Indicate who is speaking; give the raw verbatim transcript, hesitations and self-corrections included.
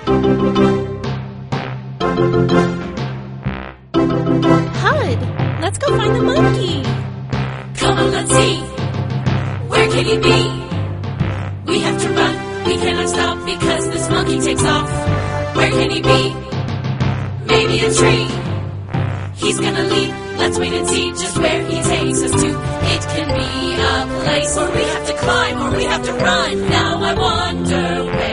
Speaker 1: Hud, let's go find the monkey.
Speaker 2: Come on, let's see. Where can he be? We have to run. We cannot stop because this monkey takes off. Where can he be? Maybe a tree. He's gonna leap. Let's wait and see just where he takes us to. It can be a place where we have to climb or we have to run. Now I wonder where